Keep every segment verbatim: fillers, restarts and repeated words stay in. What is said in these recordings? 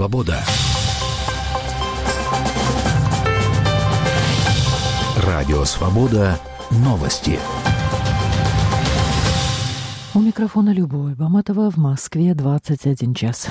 Свобода». Радио «Свобода». Новости. У микрофона Любовь Баматова, в Москве двадцать один час.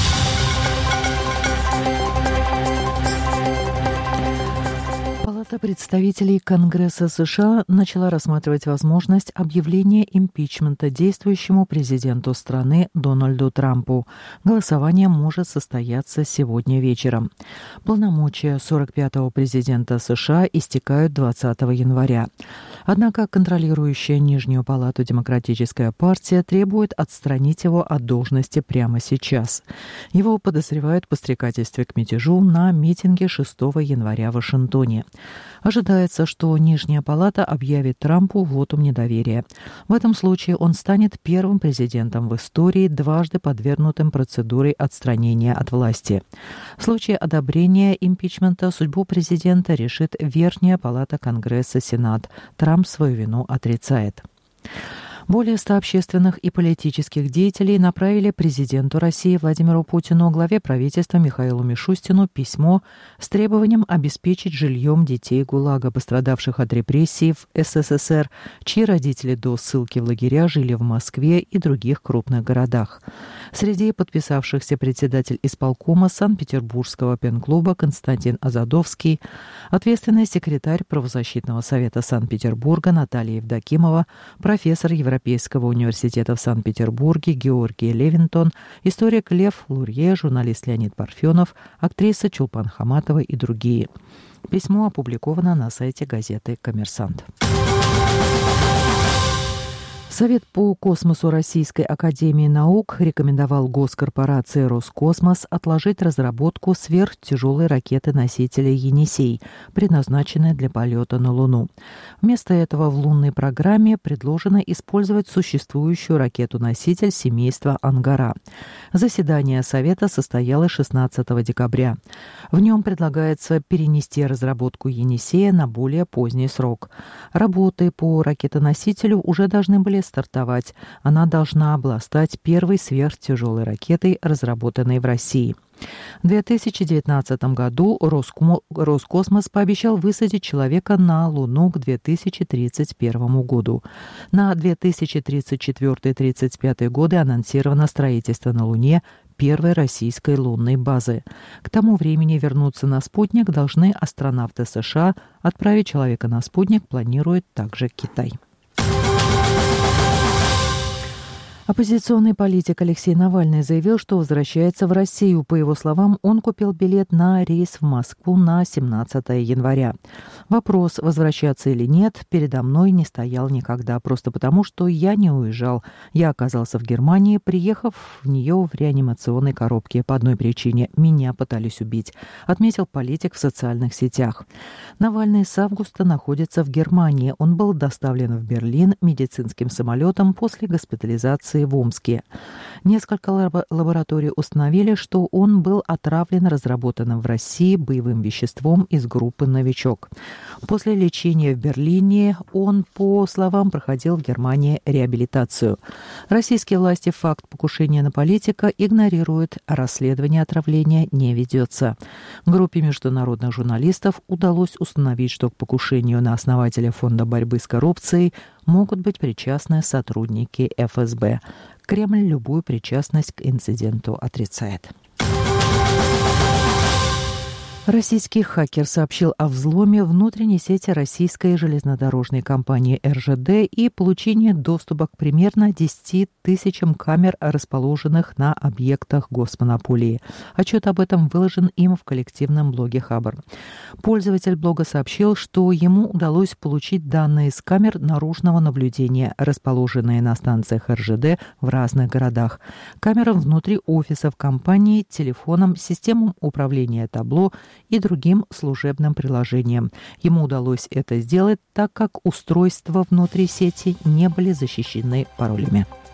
Палата представителей Конгресса США начала рассматривать возможность объявления импичмента действующему президенту страны Дональду Трампу. Голосование может состояться сегодня вечером. Полномочия сорок пятого президента США истекают двадцатого января. Однако контролирующая Нижнюю палату Демократическая партия требует отстранить его от должности прямо сейчас. Его подозревают в подстрекательстве к мятежу на митинге шестого января в Вашингтоне. Ожидается, что Нижняя палата объявит Трампу вотум недоверия. В этом случае он станет первым президентом в истории, дважды подвергнутым процедуре отстранения от власти. В случае одобрения импичмента судьбу президента решит Верхняя палата Конгресса Сенат. Трамп свою вину отрицает. Более ста общественных и политических деятелей направили президенту России Владимиру Путину, главе правительства Михаилу Мишустину письмо с требованием обеспечить жильем детей ГУЛАГа, пострадавших от репрессий в СССР, чьи родители до ссылки в лагеря жили в Москве и других крупных городах. Среди подписавшихся председатель исполкома Санкт-Петербургского пен-клуба Константин Азадовский, ответственный секретарь правозащитного совета Санкт-Петербурга Наталья Евдокимова, профессор Европейского Европейского университета в Санкт-Петербурге Георгий Левинтон, историк Лев Лурье, журналист Леонид Парфенов, актриса Чулпан Хаматова и другие. Письмо опубликовано на сайте газеты «Коммерсант». Совет по космосу Российской академии наук рекомендовал госкорпорации «Роскосмос» отложить разработку сверхтяжелой ракеты-носителя «Енисей», предназначенной для полета на Луну. Вместо этого в лунной программе предложено использовать существующую ракету-носитель семейства «Ангара». Заседание Совета состоялось шестнадцатого декабря. В нем предлагается перенести разработку «Енисея» на более поздний срок. Работы по ракетоносителю уже должны были стартовать. Она должна была стать первой сверхтяжелой ракетой, разработанной в России. В две тысячи девятнадцатом году Роскмо... Роскосмос пообещал высадить человека на Луну к две тысячи тридцать первому году. На две тысячи тридцать четвёртый — тридцать пятый годы анонсировано строительство на Луне первой российской лунной базы. К тому времени вернуться на спутник должны астронавты США. Отправить человека на спутник планирует также Китай. Оппозиционный политик Алексей Навальный заявил, что возвращается в Россию. По его словам, он купил билет на рейс в Москву на семнадцатого января. Вопрос, возвращаться или нет, передо мной не стоял никогда, просто потому, что я не уезжал. Я оказался в Германии, приехав в нее в реанимационной коробке. По одной причине – меня пытались убить, отметил политик в социальных сетях. Навальный с августа находится в Германии. Он был доставлен в Берлин медицинским самолетом после госпитализации в Омске. Несколько лаб- лабораторий установили, что он был отравлен разработанным в России боевым веществом из группы «Новичок». После лечения в Берлине он, по словам, проходил в Германии реабилитацию. Российские власти факт покушения на политика игнорируют, а расследование отравления не ведется. Группе международных журналистов удалось установить, что к покушению на основателя Фонда борьбы с коррупцией могут быть причастны сотрудники эф эс бэ. Кремль любую причастность к инциденту отрицает. Российский хакер сообщил о взломе внутренней сети российской железнодорожной компании эр жэ дэ и получении доступа к примерно десяти тысячам камер, расположенных на объектах госмонополии. Отчет об этом выложен им в коллективном блоге «Хабр». Пользователь блога сообщил, что ему удалось получить данные с камер наружного наблюдения, расположенные на станциях эр жэ дэ в разных городах, камерам внутри офисов компании, телефонам, системам управления табло и другим служебным приложениям. Ему удалось это сделать, так как устройства внутри сети не были защищены паролями.